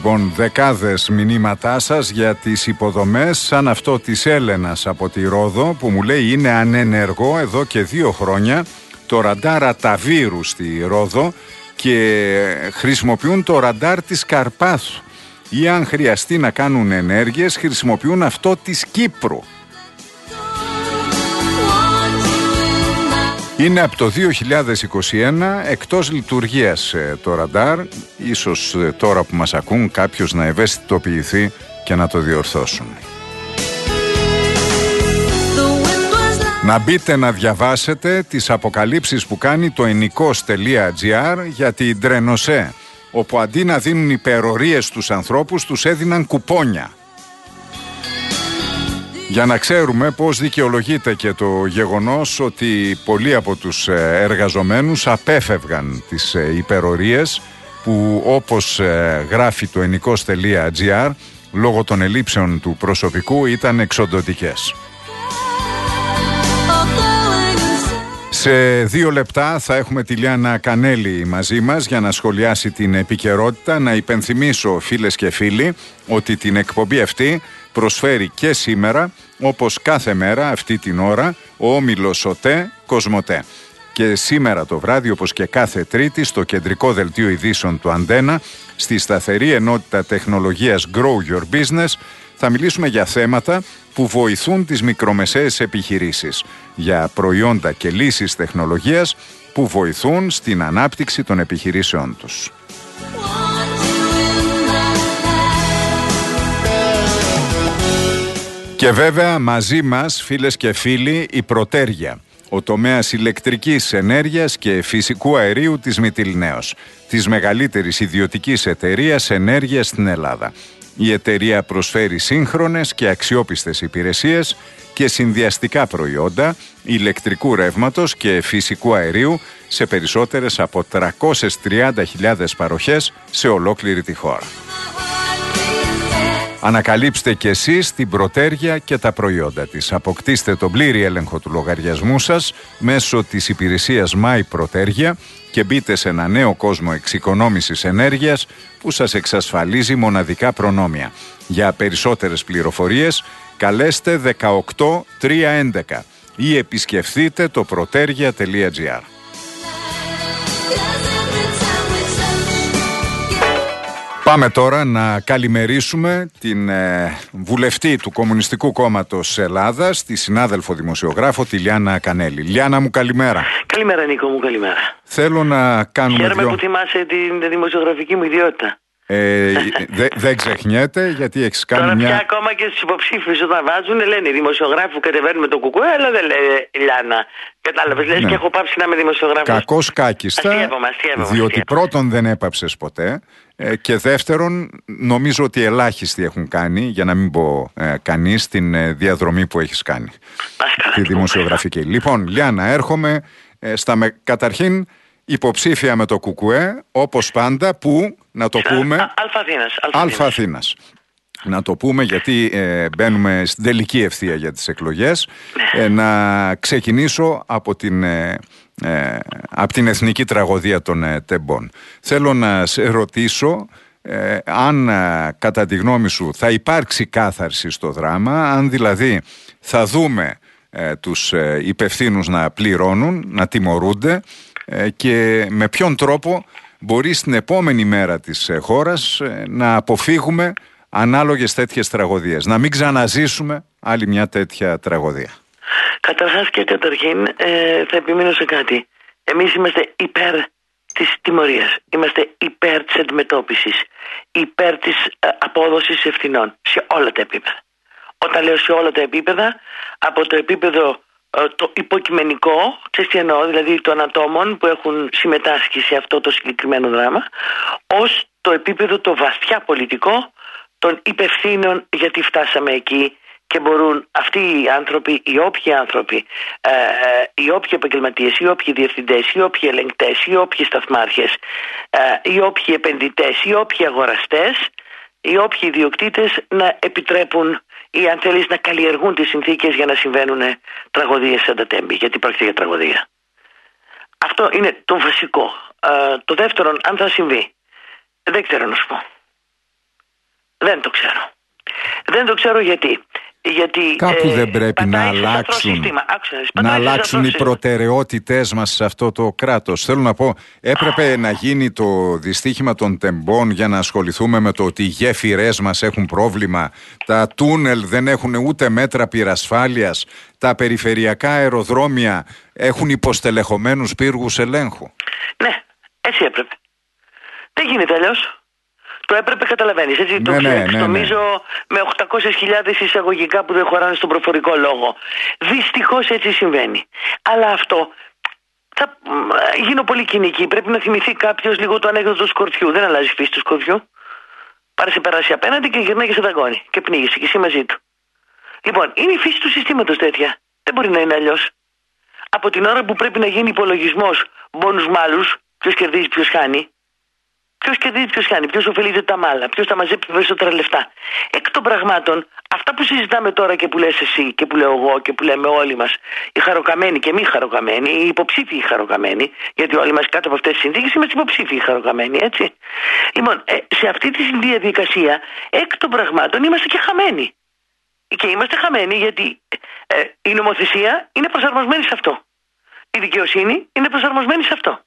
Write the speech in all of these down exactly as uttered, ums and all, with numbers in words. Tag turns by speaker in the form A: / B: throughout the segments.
A: Λοιπόν, δεκάδες μηνύματά σας για τις υποδομές, σαν αυτό της Έλενας από τη Ρόδο που μου λέει είναι ανενεργό εδώ και δύο χρόνια το ραντάρ Αταβύρου στη Ρόδο και χρησιμοποιούν το ραντάρ της Καρπάθου ή αν χρειαστεί να κάνουν ενέργειες χρησιμοποιούν αυτό της Κύπρου. Είναι από το δύο χιλιάδες είκοσι ένα εκτός λειτουργίας το ραντάρ. Ίσως τώρα που μας ακούν κάποιος να ευαισθητοποιηθεί και να το διορθώσουν. Να μπείτε να διαβάσετε τις αποκαλύψεις που κάνει το ενικός.gr για την Τρενοσέ, όπου αντί να δίνουν υπερορίες στους ανθρώπους τους έδιναν κουπόνια. Για να ξέρουμε πώς δικαιολογείται και το γεγονός ότι πολλοί από τους εργαζομένους απέφευγαν τις υπερορίες που, όπως γράφει το ενικός.gr, λόγω των ελλείψεων του προσωπικού ήταν εξοντωτικές. Σε δύο λεπτά θα έχουμε τη Λιάννα Κανέλη μαζί μας για να σχολιάσει την επικαιρότητα. Να υπενθυμίσω, φίλες και φίλοι, ότι την εκπομπή αυτή προσφέρει και σήμερα, όπως κάθε μέρα αυτή την ώρα, ο όμιλος ΟΤΕ Κοσμοτέ. Και σήμερα το βράδυ, όπως και κάθε Τρίτη, στο κεντρικό δελτίο ειδήσεων του Αντένα, στη σταθερή ενότητα τεχνολογίας Grow Your Business, θα μιλήσουμε για θέματα που βοηθούν τις μικρομεσαίες επιχειρήσεις, για προϊόντα και λύσεις τεχνολογίας που βοηθούν στην ανάπτυξη των επιχειρήσεών τους. Και βέβαια μαζί μας, φίλες και φίλοι, η Πρωτέργεια, ο τομέας ηλεκτρικής ενέργειας και φυσικού αερίου της Μυτιληναίος, της μεγαλύτερης ιδιωτικής εταιρείας ενέργειας στην Ελλάδα. Η εταιρεία προσφέρει σύγχρονες και αξιόπιστες υπηρεσίες και συνδυαστικά προϊόντα ηλεκτρικού ρεύματος και φυσικού αερίου σε περισσότερες από τριακόσιες τριάντα χιλιάδες παροχές σε ολόκληρη τη χώρα. Ανακαλύψτε και εσείς την Πρωτέργεια και τα προϊόντα της. Αποκτήστε τον πλήρη έλεγχο του λογαριασμού σας μέσω της υπηρεσίας My Πρωτέργεια και μπείτε σε ένα νέο κόσμο εξοικονόμησης ενέργειας που σας εξασφαλίζει μοναδικά προνόμια. Για περισσότερες πληροφορίες καλέστε δεκαοκτώ τριακόσια έντεκα ή επισκεφθείτε το protergia τελεία gr. Πάμε τώρα να καλημερίσουμε την ε, βουλευτή του Κομμουνιστικού Κόμματος Ελλάδας, τη συνάδελφο δημοσιογράφο, τη Λιάννα Κανέλη. Λιάννα μου, καλημέρα.
B: Καλημέρα Νίκο μου, καλημέρα.
A: Θέλω να κάνουμε
B: Χαίρομαι
A: δυο...
B: που θυμάσαι την δημοσιογραφική μου ιδιότητα.
A: Ε, δε, δεν ξεχνιέται γιατί έχεις κάνει
B: Τώρα
A: μια...
B: πια ακόμα και στους υποψήφιους όταν βάζουν λένε δημοσιογράφοι που κατεβαίνουν με το κουκουέ, αλλά δεν λέει Λιάννα. Κατάλαβες, λες, ναι. Και έχω πάψει να είμαι δημοσιογράφος.
A: Κακώς κάκιστα,
B: αστείευομαι, αστείευομαι,
A: διότι
B: αστείευομαι.
A: Πρώτον δεν έπαψες ποτέ ε, και δεύτερον νομίζω ότι ελάχιστοι έχουν κάνει, για να μην πω ε, κανείς, την ε, διαδρομή που έχεις κάνει. Τη δημοσιογραφική. Λοιπόν, Λιάννα, έρχομαι ε, στα με... καταρχήν υποψήφια με το κουκουέ, όπως πάντα, που, να το πούμε...
B: Αλφα-Αθήνας.
A: Αλφα-Αθήνας. Να το πούμε γιατί ε, μπαίνουμε στην τελική ευθεία για τις εκλογές. Ε, να ξεκινήσω από την, ε, ε, από την εθνική τραγωδία των ε, τεμπών. Θέλω να σε ρωτήσω ε, αν ε, κατά τη γνώμη σου θα υπάρξει κάθαρση στο δράμα, αν δηλαδή θα δούμε ε, τους ε, υπευθύνους να πληρώνουν, να τιμωρούνται, και με ποιον τρόπο μπορεί στην επόμενη μέρα της χώρας να αποφύγουμε ανάλογες τέτοιες τραγωδίες, να μην ξαναζήσουμε άλλη μια τέτοια τραγωδία.
B: Καταρχάς και καταρχήν ε, θα επιμείνω σε κάτι. Εμείς είμαστε υπέρ της τιμωρίας, είμαστε υπέρ της αντιμετώπισης, υπέρ της ε, απόδοσης ευθυνών σε όλα τα επίπεδα. Όταν λέω σε όλα τα επίπεδα, από το επίπεδο το υποκειμενικό, ξέρεις τι εννοώ, δηλαδή των ατόμων που έχουν συμμετάσχει σε αυτό το συγκεκριμένο δράμα, ως το επίπεδο το βαθιά πολιτικό των υπευθύνων, γιατί φτάσαμε εκεί και μπορούν αυτοί οι άνθρωποι, οι όποιοι άνθρωποι, ε, οι όποιοι επαγγελματίες, οι όποιοι διευθυντές, οι όποιοι ελεγκτές, οι όποιοι σταθμάρχες, ε, οι όποιοι επενδυτές, οι όποιοι αγοραστές, οι όποιοι ιδιοκτήτες να επιτρέπουν ή αν θέλεις να καλλιεργούν τις συνθήκες για να συμβαίνουν τραγωδίες σαν τα τέμπη, γιατί πρόκειται για τραγωδία. Αυτό είναι το βασικό. Ε, το δεύτερο, αν θα συμβεί, δεν ξέρω να σου πω. Δεν το ξέρω. Δεν το ξέρω γιατί. Γιατί
A: κάπου
B: ε,
A: δεν πρέπει να αλλάξουν,
B: Άξονες,
A: να αλλάξουν οι προτεραιότητές μας σε αυτό το κράτος. Θέλω να πω, έπρεπε να γίνει το δυστύχημα των τεμπών για να ασχοληθούμε με το ότι οι γέφυρές μας έχουν πρόβλημα, τα τούνελ δεν έχουν ούτε μέτρα πυρασφάλειας, τα περιφερειακά αεροδρόμια έχουν υποστελεχωμένους πύργους ελέγχου.
B: Ναι, έτσι έπρεπε. Δεν γίνεται αλλιώς. Το έπρεπε, καταλαβαίνεις, έτσι, ναι, το
A: ναι,
B: νομίζω ναι, ναι. με οκτακόσιες χιλιάδες εισαγωγικά που δεν χωράνε στον προφορικό λόγο. Δυστυχώς έτσι συμβαίνει. Αλλά αυτό θα γίνω πολύ κοινική. Πρέπει να θυμηθεί κάποιος λίγο το ανέκδοτο του σκορπιού. Δεν αλλάζει η φύση του σκορπιού. Πάρε σε περάσει απέναντι και γυρνάει και σε δαγκώνει. Και πνίγεσαι και εσύ μαζί του. Λοιπόν, είναι η φύση του συστήματος τέτοια. Δεν μπορεί να είναι αλλιώς. Από την ώρα που πρέπει να γίνει υπολογισμός μπόνους μάλους, ποιος κερδίζει, ποιος χάνει. Ποιος κερδίζει, ποιος χάνει, ποιος ωφελείται τα μάλα, ποιος θα μαζέψει περισσότερα λεφτά. Εκ των πραγμάτων, αυτά που συζητάμε τώρα και που λες εσύ και που λέω εγώ και που λέμε όλοι μας, οι χαροκαμένοι και μη χαροκαμένοι, οι υποψήφιοι χαροκαμένοι, γιατί όλοι μας κάτω από αυτές τις συνθήκες είμαστε υποψήφιοι χαροκαμένοι, έτσι. Λοιπόν, ε, σε αυτή τη διαδικασία, εκ των πραγμάτων είμαστε και χαμένοι. Και είμαστε χαμένοι γιατί ε, η νομοθεσία είναι προσαρμοσμένη σε αυτό. Η δικαιοσύνη είναι προσαρμοσμένη σε αυτό.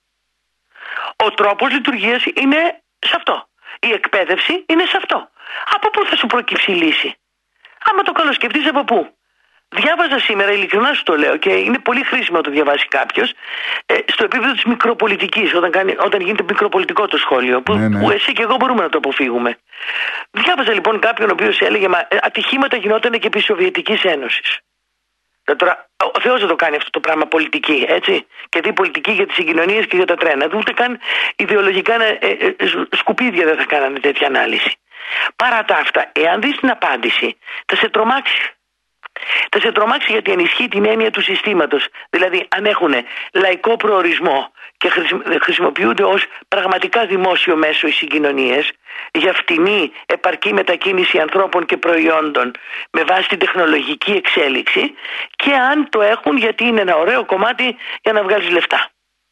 B: Ο τρόπος λειτουργίας είναι σε αυτό. Η εκπαίδευση είναι σε αυτό. Από πού θα σου προκύψει η λύση? Άμα το καλοσκεφτείς, από πού? Διάβαζα σήμερα, ειλικρινά σου το λέω, και είναι πολύ χρήσιμο να το διαβάσει κάποιος, ε, στο επίπεδο της μικροπολιτικής, όταν, κάνει, όταν γίνεται μικροπολιτικό το σχόλιο, που, ναι, ναι. που εσύ και εγώ μπορούμε να το αποφύγουμε. Διάβαζα λοιπόν κάποιον ο οποίος έλεγε, μα ατυχήματα γινόταν και επί Σοβιετικής Ένωσης. Τώρα, ο Θεός δεν το κάνει αυτό το πράγμα πολιτική, έτσι. Και δει πολιτική για τις συγκοινωνίες και για τα τρένα. Ούτε καν ιδεολογικά ε, ε, σκουπίδια δεν θα κάνανε τέτοια ανάλυση. Παρά τα αυτά, εάν δεις την απάντηση, θα σε τρομάξει. Θα σε τρομάξει γιατί ενισχύει την έννοια του συστήματος. Δηλαδή, αν έχουν λαϊκό προορισμό και χρησιμοποιούνται ως πραγματικά δημόσιο μέσο οι συγκοινωνίες για φτηνή επαρκή μετακίνηση ανθρώπων και προϊόντων με βάση την τεχνολογική εξέλιξη, και αν το έχουν γιατί είναι ένα ωραίο κομμάτι για να βγάλεις λεφτά.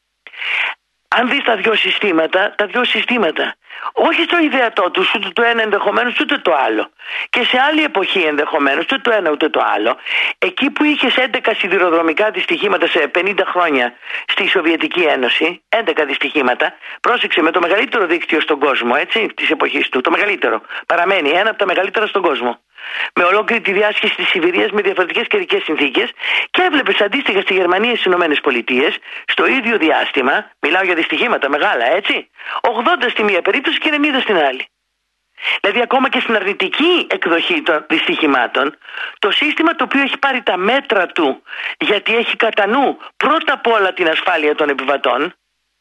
B: Αν δεις τα δυο συστήματα, τα δυο συστήματα, όχι στο ιδεατό τους, ούτε το ένα ενδεχομένως ούτε το άλλο, και σε άλλη εποχή ενδεχομένως ούτε το ένα ούτε το άλλο, εκεί που είχες έντεκα σιδηροδρομικά δυστυχήματα σε πενήντα χρόνια στη Σοβιετική Ένωση, έντεκα δυστυχήματα, πρόσεξε, με το μεγαλύτερο δίκτυο στον κόσμο, έτσι, της εποχής του, το μεγαλύτερο, παραμένει ένα από τα μεγαλύτερα στον κόσμο. Με ολόκληρη τη διάσχεση της Σιβηρίας με διαφορετικές καιρικές συνθήκες, και έβλεπες αντίστοιχα στη Γερμανία και στις Ηνωμένες Πολιτείες στο ίδιο διάστημα, μιλάω για δυστυχήματα μεγάλα, έτσι, ογδόντα στη μία περίπτωση και ενενήντα στην άλλη. Δηλαδή, ακόμα και στην αρνητική εκδοχή των δυστυχημάτων, το σύστημα το οποίο έχει πάρει τα μέτρα του γιατί έχει κατά νου πρώτα απ' όλα την ασφάλεια των επιβατών,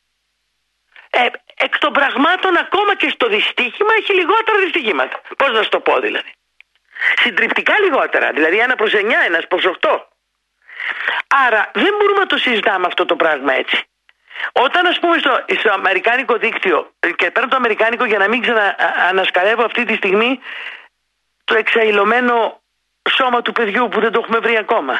B: ε, εκ των πραγμάτων ακόμα και στο δυστύχημα έχει λιγότερα δυστυχήματα. Πώς να σου το πω δηλαδή? Συντριπτικά λιγότερα, δηλαδή ένα προς εννιά, ένας προς οκτώ. Άρα δεν μπορούμε να το συζητάμε αυτό το πράγμα έτσι. Όταν, ας πούμε, στο, στο αμερικάνικο δίκτυο, και παίρνω το αμερικάνικο για να μην ξαναανασκαλεύω αυτή τη στιγμή το εξαϊλωμένο σώμα του παιδιού που δεν το έχουμε βρει ακόμα.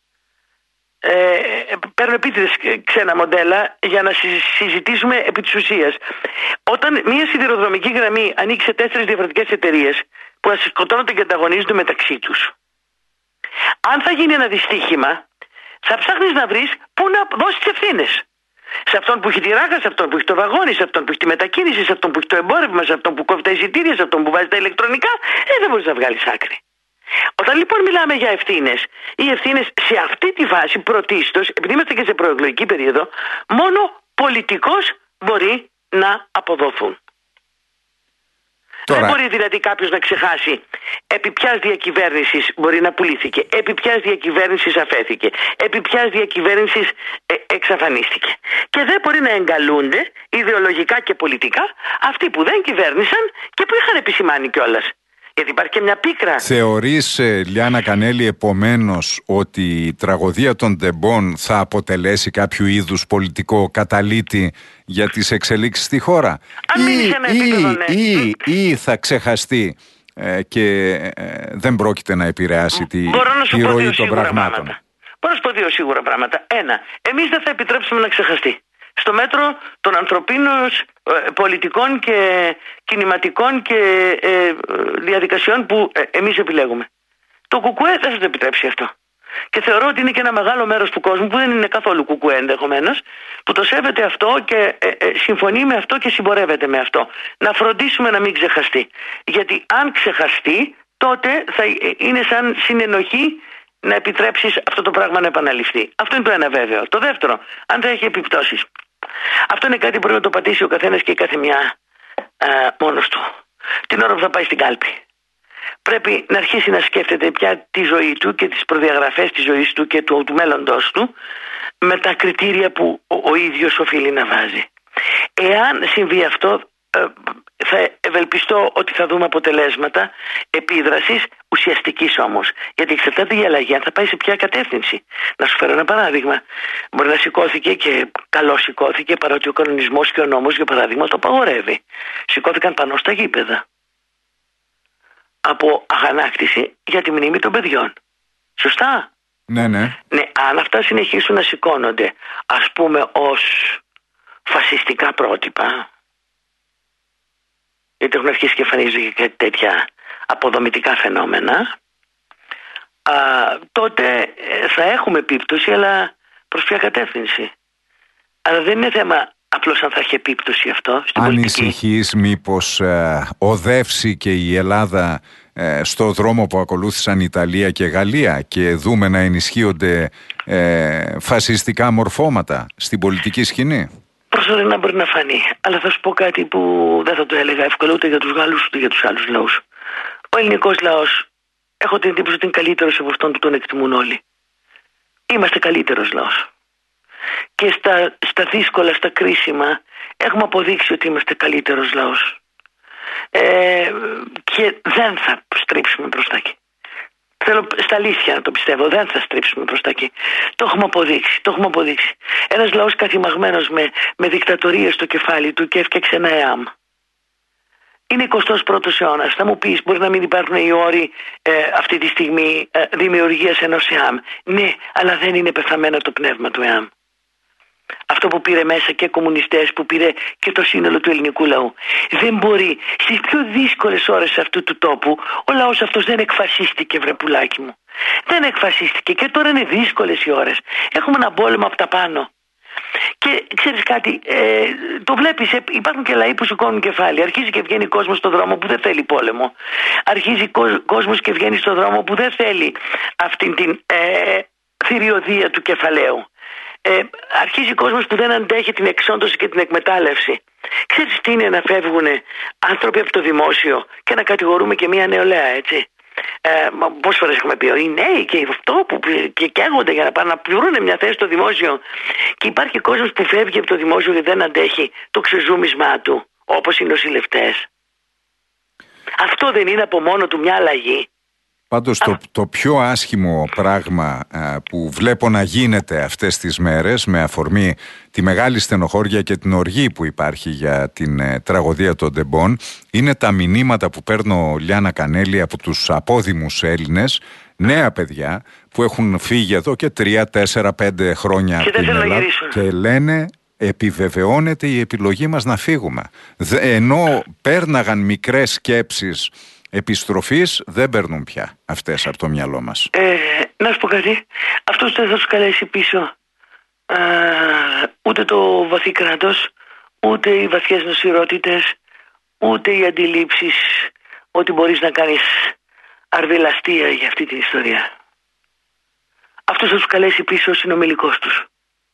B: Ε, παίρνω επίτηδες ξένα μοντέλα για να συζητήσουμε επί της ουσίας. Όταν μια σιδηροδρομική γραμμή ανοίξει σε τέσσερις διαφορετικές εταιρείες που σκοτώνονται και ανταγωνίζονται μεταξύ τους, αν θα γίνει ένα δυστύχημα, θα ψάχνεις να βρεις πού να δώσεις τις ευθύνες. Σε αυτόν που έχει τη ράγα, σε αυτόν που έχει το βαγόνι, σε αυτόν που έχει τη μετακίνηση, σε αυτόν που έχει το εμπόρευμα, σε αυτόν που κόβει τα εισιτήρια, σε αυτόν που βάζει τα ηλεκτρονικά, ε, δεν μπορείς να βγάλεις άκρη. Όταν λοιπόν μιλάμε για ευθύνες, οι ευθύνες σε αυτή τη φάση πρωτίστως, επειδή είμαστε και σε προεκλογική περίοδο, μόνο πολιτικός μπορεί να αποδοθούν. Τώρα... Δεν μπορεί δηλαδή κάποιος να ξεχάσει επί ποιας διακυβέρνησης μπορεί να πουλήθηκε, επί ποιας διακυβέρνησης αφέθηκε, επί ποιας διακυβέρνησης ε, εξαφανίστηκε. Και δεν μπορεί να εγκαλούνται ιδεολογικά και πολιτικά αυτοί που δεν κυβέρνησαν και που είχαν επισημάνει κιόλας. Γιατί υπάρχει και μια πίκρα.
A: Θεωρείς, Λιάννα Κανέλη, επομένως ότι η τραγωδία των τεμπών θα αποτελέσει κάποιο είδους πολιτικό καταλύτη για τις εξελίξεις στη χώρα?
B: Αν ή, σε ένα επίπεδο, ναι.
A: ή, ή θα ξεχαστεί ε, και ε, δεν πρόκειται να επηρεάσει τη, τη ροή των πραγμάτων?
B: Πράγματα. Μπορώ να σου πω δύο σίγουρα πράγματα. Ένα, εμείς δεν θα επιτρέψουμε να ξεχαστεί. στο μέτρο των ανθρωπίνων, ε, πολιτικών και κινηματικών και ε, διαδικασιών που ε, εμείς επιλέγουμε. Το κουκουέ δεν θα το επιτρέψει αυτό. Και θεωρώ ότι είναι και ένα μεγάλο μέρος του κόσμου που δεν είναι καθόλου κουκουέ ενδεχομένως, που το σέβεται αυτό και ε, ε, συμφωνεί με αυτό και συμπορεύεται με αυτό. Να φροντίσουμε να μην ξεχαστεί. Γιατί αν ξεχαστεί, τότε θα είναι σαν συνενοχή να επιτρέψεις αυτό το πράγμα να επαναληφθεί. Αυτό είναι το ένα βέβαιο. Το δεύτερο, αν θα έχει επιπτώσεις. Αυτό είναι κάτι που πρέπει να το πατήσει ο καθένας και η καθεμιά ε, μόνος του. Την ώρα που θα πάει στην κάλπη. Πρέπει να αρχίσει να σκέφτεται πια τη ζωή του και τις προδιαγραφές της ζωής του και του, του μέλλοντος του με τα κριτήρια που ο, ο ίδιος οφείλει να βάζει. Εάν συμβεί αυτό, ε, θα ευελπιστώ ότι θα δούμε αποτελέσματα επίδρασης ουσιαστικής όμως. Γιατί εξαρτάται η αλλαγή αν θα πάει σε ποια κατεύθυνση. Να σου φέρω ένα παράδειγμα. Μπορεί να σηκώθηκε και καλό σηκώθηκε, παρότι ο κανονισμός και ο νόμος για παράδειγμα το απαγορεύει. Σηκώθηκαν πάνω στα γήπεδα από αγανάκτηση για τη μνήμη των παιδιών. Σωστά?
A: Ναι, ναι.
B: Ναι, αν αυτά συνεχίσουν να σηκώνονται, ας πούμε ως φασιστικά πρότυπα, γιατί έχουν αρχίσει και εμφανίζονται και τέτοια αποδομητικά φαινόμενα, α, τότε θα έχουμε επίπτωση, αλλά προς ποια κατεύθυνση. Αλλά δεν είναι θέμα απλώς αν θα έχει επίπτωση αυτό στην πολιτική.
A: Ανησυχείς μήπως ε, οδεύσει και η Ελλάδα ε, στο δρόμο που ακολούθησαν η Ιταλία και η Γαλλία και δούμε να ενισχύονται ε, φασιστικά μορφώματα στην πολιτική σκηνή?
B: Προσωρινά μπορεί να φανεί, αλλά θα σου πω κάτι που δεν θα το έλεγα εύκολα ούτε για τους Γάλλους ούτε για τους άλλους λαούς. Ο ελληνικός λαός, έχω την εντύπωση ότι είναι καλύτερος από αυτόν που τον εκτιμούν όλοι. Είμαστε καλύτερος λαός. Και στα, στα δύσκολα, στα κρίσιμα, έχουμε αποδείξει ότι είμαστε καλύτερος λαός. Ε, και δεν θα στρίψουμε προς τα εκεί. Θέλω στα αλήθεια να το πιστεύω, δεν θα στρίψουμε προς τα εκεί. Το έχουμε αποδείξει, το έχουμε αποδείξει. Ένας λαός καθημαγμένος με, με δικτατορίες στο κεφάλι του και έφτιαξε ένα ΕΑΜ. Είναι εικοστός πρώτος αιώνας. Θα μου πεις, μπορεί να μην υπάρχουν οι όροι ε, αυτή τη στιγμή ε, δημιουργίας ενός ΕΑΜ. Ναι, αλλά δεν είναι πεθαμένο το πνεύμα του ΕΑΜ. Αυτό που πήρε μέσα και κομμουνιστές, που πήρε και το σύνολο του ελληνικού λαού. Δεν μπορεί, στις πιο δύσκολες ώρες αυτού του τόπου, ο λαός αυτός δεν εκφασίστηκε, βρε πουλάκι μου. Δεν εκφασίστηκε και τώρα είναι δύσκολες οι ώρες. Έχουμε ένα πόλεμο από τα πάνω. Και ξέρεις κάτι, ε, το βλέπεις, ε, υπάρχουν και λαοί που σηκώνουν κεφάλι. Αρχίζει και βγαίνει κόσμος στον δρόμο που δεν θέλει πόλεμο. Αρχίζει κο, κόσμος και βγαίνει στον δρόμο που δεν θέλει αυτήν την ε, θηριωδία του κεφαλαίου. Ε, αρχίζει κόσμος που δεν αντέχει την εξόντωση και την εκμετάλλευση. Ξέρεις τι είναι να φεύγουν άνθρωποι από το δημόσιο και να κατηγορούμε και μια νεολαία, έτσι? Ε, πόσες φορές έχουμε πει, οι νέοι και αυτό που και καίγονται για να πάνε να πληρώνουν μια θέση στο δημόσιο, και υπάρχει κόσμος που φεύγει από το δημόσιο και δεν αντέχει το ξεζούμισμά του, όπως οι νοσηλευτές. Αυτό δεν είναι από μόνο του μια αλλαγή?
A: Πάντως το, το πιο άσχημο πράγμα α, που βλέπω να γίνεται αυτές τις μέρες, με αφορμή τη μεγάλη στενοχώρια και την οργή που υπάρχει για την ε, τραγωδία των Ντεμπών, είναι τα μηνύματα που παίρνω, Λιάννα Κανέλη, από τους απόδημους Έλληνες, νέα παιδιά που έχουν φύγει εδώ και τρία, τέσσερα, πέντε χρόνια από την Ελλάδα και λένε επιβεβαιώνεται η επιλογή μας να φύγουμε. Ενώ πέρναγαν μικρές σκέψεις επιστροφής, δεν παίρνουν πια αυτές από το μυαλό μας.
B: Ε, να σου πω κάτι. Αυτός δεν θα τους καλέσει πίσω ε, ούτε το βαθύ κράτος, ούτε οι βαθιές νοσηρότητες, ούτε οι αντιλήψεις ότι μπορείς να κάνεις αρβελαστία για αυτή την ιστορία. Αυτός θα τους καλέσει πίσω ο συνομιλικός τους.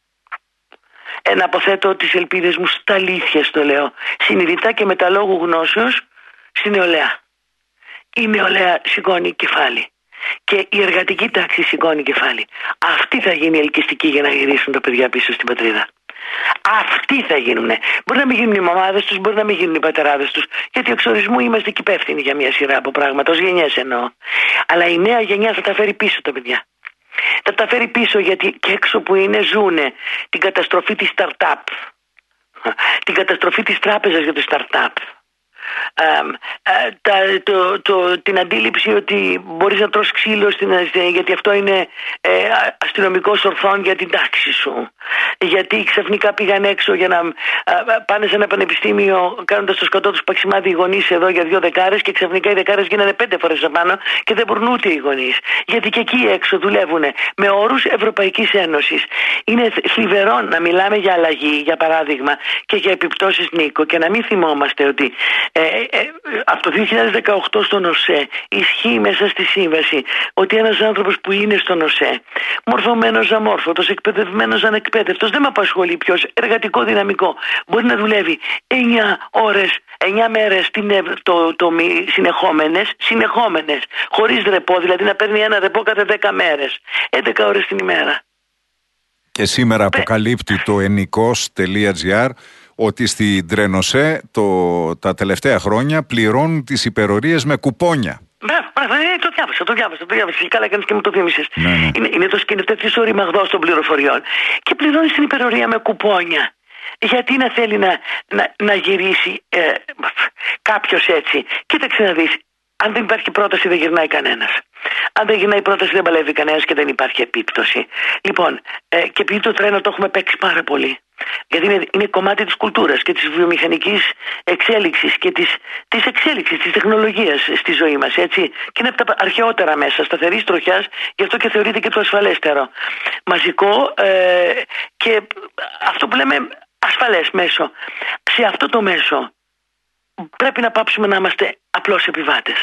B: Ε, να αποθέτω τις ελπίδες μου στα αλήθεια, στο λέω, συνειδητά και με τα λόγου γνώσεως, στη νεολαία. Η νεολαία σηκώνει κεφάλι και η εργατική τάξη σηκώνει κεφάλι. Αυτή θα γίνει ελκυστική για να γυρίσουν τα παιδιά πίσω στην πατρίδα. Αυτοί θα γίνουνε. Μπορεί να μην γίνουν οι μαμάδες τους, μπορεί να μην γίνουν οι πατεράδες τους, γιατί εξορισμού είμαστε και υπεύθυνοι για μια σειρά από πράγματα, ως γενιές εννοώ. Αλλά η νέα γενιά θα τα φέρει πίσω τα παιδιά. Θα τα φέρει πίσω, γιατί και έξω που είναι ζουνε την καταστροφή της startup, την καταστροφή της τράπεζας για το startup, ε, τα, το, το, την αντίληψη ότι μπορείς να τρως ξύλο στην, γιατί αυτό είναι ε, αστυνομικός ορθών για την τάξη σου. Γιατί ξαφνικά πήγαν έξω για να ε, πάνε σε ένα πανεπιστήμιο κάνοντας το σκοτώ τους παξιμάδι οι γονείς εδώ για δύο δεκάρες και ξαφνικά οι δεκάρες γίνανε πέντε φορές απάνω και δεν μπορούν ούτε οι γονείς. Γιατί και εκεί έξω δουλεύουν με όρους Ευρωπαϊκής Ένωσης. Είναι θλιβερό να μιλάμε για αλλαγή, για παράδειγμα, και για επιπτώσεις, Νίκο, και να μην θυμόμαστε ότι ε, ε, από το δύο χιλιάδες δεκαοκτώ στον ΟΣΕ ισχύει μέσα στη σύμβαση ότι ένας άνθρωπος που είναι στον ΟΣΕ, μορφωμένος αμόρφωτος, εκπαιδευμένος ανεκπαίδευτος, δεν με απασχολεί ποιος, εργατικό δυναμικό, μπορεί να δουλεύει εννιά ώρες, εννιά μέρες την, το, το, συνεχόμενες, συνεχόμενες, χωρίς ρεπό, δηλαδή να παίρνει ένα ρεπό κάθε δέκα μέρες, έντεκα ώρες την ημέρα.
A: Και σήμερα αποκαλύπτει το ενικός τελεία τζι άρ ότι στην Τρένοσέ το, τα τελευταία χρόνια πληρώνουν τις υπερορίες με κουπόνια.
B: Ναι, το διάβασα, το διάβασα, το διάβασα. Καλά κάνεις και μου το θύμισες.
A: Ναι, ναι.
B: Είναι, είναι το σκηνευτές ο ρημαγδός των πληροφοριών. Και πληρώνεις την υπερορία με κουπόνια. Γιατί να θέλει να, να, να γυρίσει ε, κάποιος έτσι. Κοίταξε να δεις. Αν δεν υπάρχει πρόταση δεν γυρνάει κανένας. Αν δεν γυρνάει πρόταση δεν παλεύει κανένας και δεν υπάρχει επίπτωση. Λοιπόν, ε, και επειδή το τρένο το έχουμε παίξει πάρα πολύ. Γιατί είναι, είναι κομμάτι της κουλτούρας και της βιομηχανικής εξέλιξης και της, της εξέλιξης της τεχνολογίας στη ζωή μας, έτσι. Και είναι από τα αρχαιότερα μέσα, σταθερής τροχιάς, γι' αυτό και θεωρείται και το ασφαλέστερο. Μαζικό ε, και αυτό που λέμε ασφαλές μέσο. Σε αυτό το μέσο πρέπει να πάψουμε να είμαστε απλώς επιβάτες.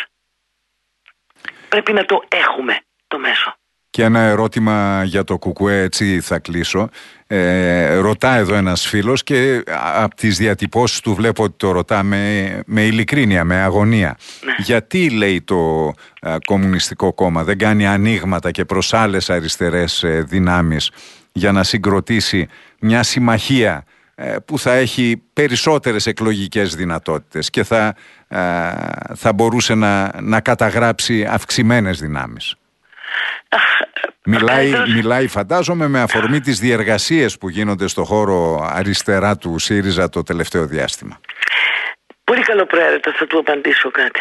B: Πρέπει να το έχουμε το μέσο.
A: Και ένα ερώτημα για το Κουκουέ, έτσι θα κλείσω. Ε, ρωτά εδώ ένας φίλος και από τις διατυπώσεις του βλέπω ότι το ρωτά με, με ειλικρίνεια, με αγωνία. Ναι. Γιατί, λέει, το α, Κομμουνιστικό Κόμμα δεν κάνει ανοίγματα και προς άλλες αριστερές ε, δυνάμεις για να συγκροτήσει μια συμμαχία ε, που θα έχει περισσότερες εκλογικές δυνατότητες και θα, ε, θα μπορούσε να, να καταγράψει αυξημένες δυνάμεις? Μιλάει, μιλάει φαντάζομαι με αφορμή τις διεργασίες που γίνονται στο χώρο αριστερά του ΣΥΡΙΖΑ το τελευταίο διάστημα.
B: Πολύ καλοπροαίρετα, θα του απαντήσω κάτι.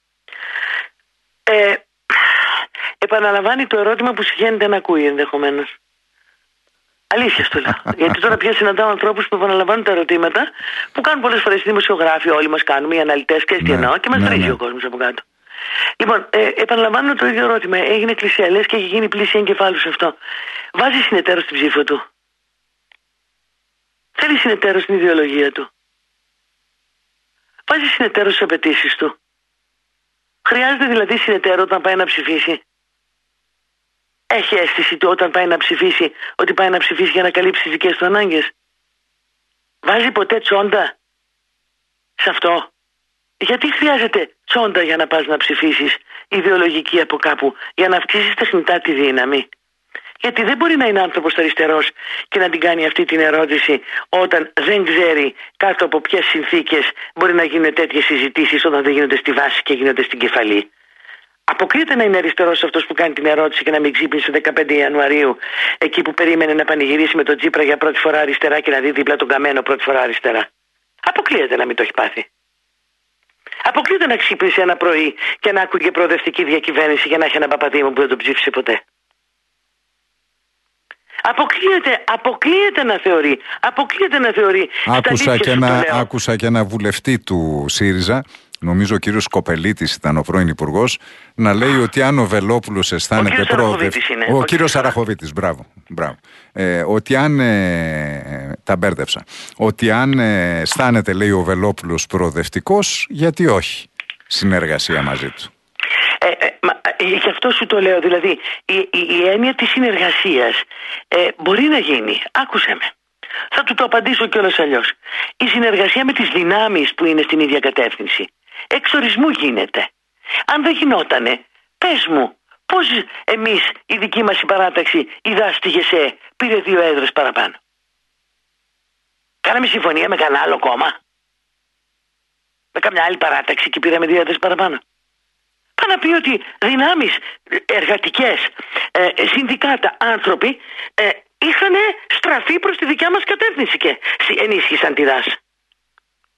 B: Ε, επαναλαμβάνει το ερώτημα που συγχαίνεται να ακούει ενδεχομένως. Αλήθεια στο λέω. Γιατί τώρα πια συναντάω ανθρώπους που επαναλαμβάνουν τα ερωτήματα που κάνουν πολλές φορές οι δημοσιογράφοι, όλοι μας κάνουμε, οι αναλυτές και τι εννοώ, και μας
A: ναι,
B: τρίζει
A: ναι.
B: ο κόσμος από κάτω. Λοιπόν, ε, επαναλαμβάνω το ίδιο ερώτημα. Έγινε εκκλησία, λες, και έχει γίνει πλήση εγκεφάλου σε αυτό. Βάζει συνεταίρο στην ψήφο του? Θέλει συνεταίρο στην ιδεολογία του? Βάζει συνεταίρο στις απαιτήσεις του? Χρειάζεται δηλαδή συνεταίρο όταν πάει να ψηφίσει? Έχει αίσθηση του όταν πάει να ψηφίσει ότι πάει να ψηφίσει για να καλύψει τις δικές του ανάγκες? Βάζει ποτέ τσόντα σε αυτό? Γιατί χρειάζεται τσόντα για να πας να ψηφίσεις ιδεολογική από κάπου, για να αυξήσεις τεχνητά τη δύναμη? Γιατί δεν μπορεί να είναι άνθρωπος αριστερός και να την κάνει αυτή την ερώτηση όταν δεν ξέρει κάτω από ποιες συνθήκες μπορεί να γίνουν τέτοιες συζητήσεις, όταν δεν γίνονται στη βάση και γίνονται στην κεφαλή. Αποκλείεται να είναι αριστερός αυτός που κάνει την ερώτηση και να μην ξύπνησε δεκαπέντε Ιανουαρίου, εκεί που περίμενε να πανηγυρίσει με τον Τσίπρα για πρώτη φορά αριστερά και να δει δίπλα τον Καμένο πρώτη φορά αριστερά. Αποκλείεται να μην το έχει πάθει. Αποκλείεται να ξύπνησε ένα πρωί και να άκουγε προοδευτική διακυβέρνηση για να έχει ένα Παπαδήμο που δεν τον ψήφισε ποτέ. Αποκλείεται, αποκλείεται να θεωρεί. Αποκλείεται να θεωρεί.
A: Άκουσα και, ένα, άκουσα και ένα βουλευτή του ΣΥΡΙΖΑ, νομίζω ο κύριος Σκοπελίτης ήταν ο πρώην υπουργός, να λέει ότι αν ο Βελόπουλος αισθάνεται προοδευτικός. Ο, ο κύριος Σαραχοβίτης, μπράβο. μπράβο. Ε, ότι αν. Ε, τα μπέρδεψα. Ότι αν ε, αισθάνεται, λέει, ο Βελόπουλος προοδευτικός, γιατί όχι συνεργασία μαζί του?
B: Ε, ε, μα, ε, γι' αυτό σου το λέω. Δηλαδή, η, η, η έννοια της συνεργασίας ε, μπορεί να γίνει. Άκουσε με. Θα του το απαντήσω κιόλας αλλιώς. Η συνεργασία με τις δυνάμεις που είναι στην ίδια κατεύθυνση εξορισμού γίνεται. Αν δεν γινότανε, πες μου, πώς εμείς, η δική μας η παράταξη, η ΔΑΣ στη ΓΕΣΕ, πήρε δύο έδρες παραπάνω? Κάναμε συμφωνία με κανένα άλλο κόμμα? Με καμιά άλλη παράταξη και πήραμε δύο έδρες παραπάνω? Πάει να πει ότι δυνάμεις εργατικές, ε, συνδικάτα, άνθρωποι ε, είχαν στραφεί προς τη δικιά μας κατεύθυνση και ενίσχυσαν τη ΔΑΣ.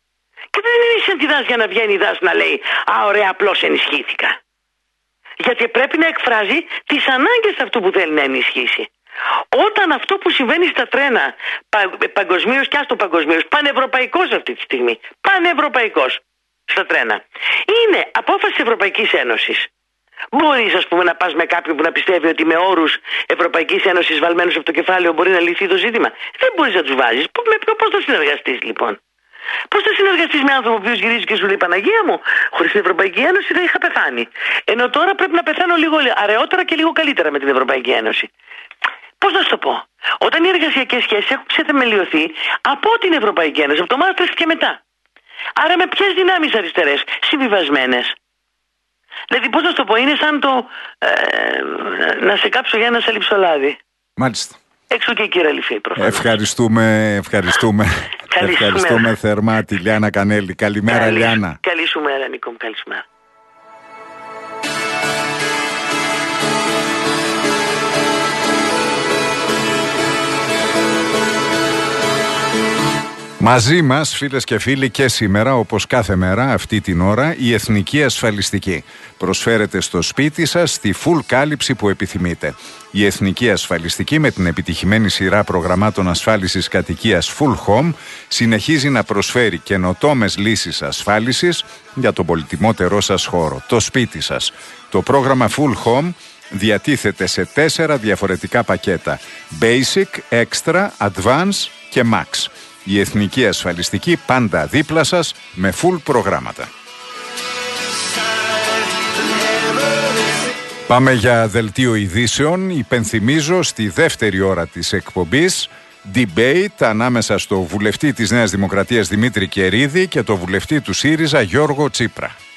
B: Και δεν είναι σαν τη ΔΑΣ για να βγαίνει η ΔΑΣ να λέει «Α, ωραία, απλώς ενισχύθηκα». Γιατί πρέπει να εκφράζει τις ανάγκες αυτού που θέλει να ενισχύσει. Όταν αυτό που συμβαίνει στα τρένα, πα, παγκοσμίως και άστο παγκοσμίως, πανευρωπαϊκός αυτή τη στιγμή, πανευρωπαϊκός στα τρένα, είναι απόφαση της Ευρωπαϊκής Ένωσης. Μπορείς, ας πούμε, να πας με κάποιον που να πιστεύει ότι με όρους Ευρωπαϊκής Ένωσης βαλμένους από το κεφάλαιο μπορεί να λυθεί το ζήτημα? Δεν μπορείς να τους βάζεις. Πώς θα συνεργαστείς λοιπόν? Πώς θα συνεργαστείς με άνθρωπο που γυρίζει και σου λέει «Παναγία μου, χωρίς την Ευρωπαϊκή Ένωση δεν είχα πεθάνει. Ενώ τώρα πρέπει να πεθάνω λίγο αραιότερα και λίγο καλύτερα με την Ευρωπαϊκή Ένωση». Πώς να σου το πω? Όταν οι εργασιακές σχέσεις έχουν ξεθεμελιωθεί από την Ευρωπαϊκή Ένωση, από το Μάστριχτ και μετά. Άρα με ποιες δυνάμεις αριστερές? Συμβιβασμένες. Δηλαδή, πώς να σου το πω, είναι σαν το ε, να σε κάψω για ένα σαλιψολάδι.
A: Μάλιστα.
B: Έξω και η κύρα Λυφή, προφανώς.
A: Ευχαριστούμε, ευχαριστούμε. ευχαριστούμε θερμά τη Λιάννα Κανέλη. Καλημέρα, καλή, Λιάννα.
B: Καλή σου μέρα, Νίκο μου, καλή σου μέρα.
A: Μαζί μας, φίλες και φίλοι, και σήμερα, όπως κάθε μέρα αυτή την ώρα, η Εθνική Ασφαλιστική προσφέρεται στο σπίτι σας στη full κάλυψη που επιθυμείτε. Η Εθνική Ασφαλιστική, με την επιτυχημένη σειρά προγραμμάτων ασφάλισης κατοικίας Full Home, συνεχίζει να προσφέρει καινοτόμες λύσεις ασφάλισης για τον πολυτιμότερό σας χώρο, το σπίτι σας. Το πρόγραμμα Full Home διατίθεται σε τέσσερα διαφορετικά πακέτα: Basic, Extra, Advance και Max. Η Εθνική Ασφαλιστική πάντα δίπλα σας με full προγράμματα. Πάμε για δελτίο ειδήσεων. Υπενθυμίζω στη δεύτερη ώρα της εκπομπής debate ανάμεσα στο βουλευτή της Νέας Δημοκρατίας Δημήτρη Κερίδη και το βουλευτή του ΣΥΡΙΖΑ Γιώργο Τσίπρα.